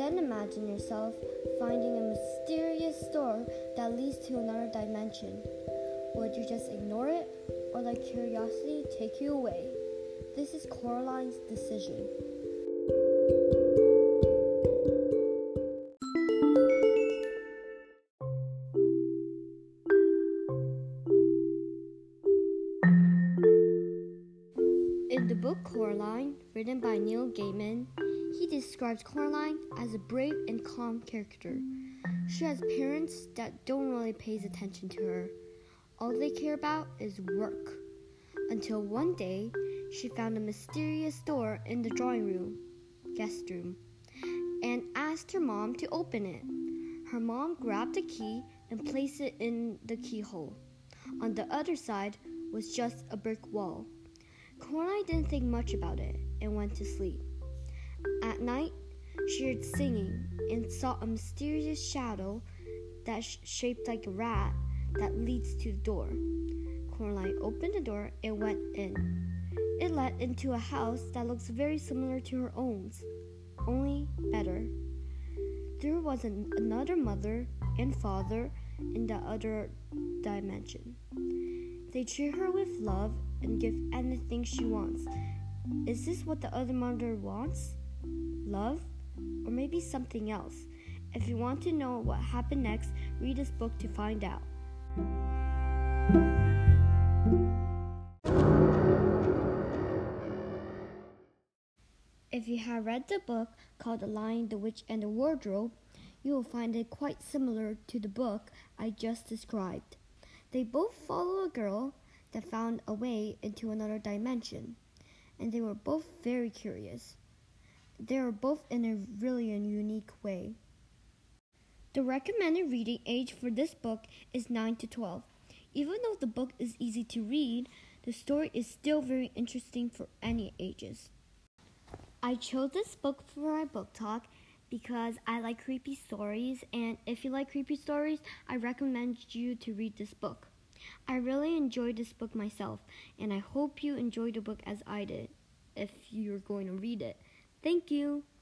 Then imagine yourself finding a mysterious door that leads to another dimension. Would you just ignore it, or let curiosity take you away? This is Coraline's decision. In the book Coraline, written by Neil Gaiman, he describes Coraline as a brave and calm character. She has parents that don't really pay attention to her. All they care about is work. Until one day, she found a mysterious door in the guest room, and asked her mom to open it. Her mom grabbed the key and placed it in the keyhole. On the other side was just a brick wall. Coraline didn't think much about it and went to sleep. At night, she heard singing and saw a mysterious shadow that shaped like a rat that leads to the door. Coraline opened the door and went in. It led into a house that looks very similar to her own, only better. There was another mother and father in the other dimension. They treat her with love and give anything she wants. Is this what the other mother wants? Love? Or maybe something else? If you want to know what happened next, read this book to find out. If you have read the book called The Lion, the Witch, and the Wardrobe, you will find it quite similar to the book I just described. They both follow a girl that found a way into another dimension, and they were both very curious. They were both in a really unique way. The recommended reading age for this book is 9 to 12. Even though the book is easy to read, the story is still very interesting for any ages. I chose this book for my book talk because I like creepy stories, and if you like creepy stories, I recommend you to read this book. I really enjoyed this book myself, and I hope you enjoyed the book as I did, if you're going to read it. Thank you.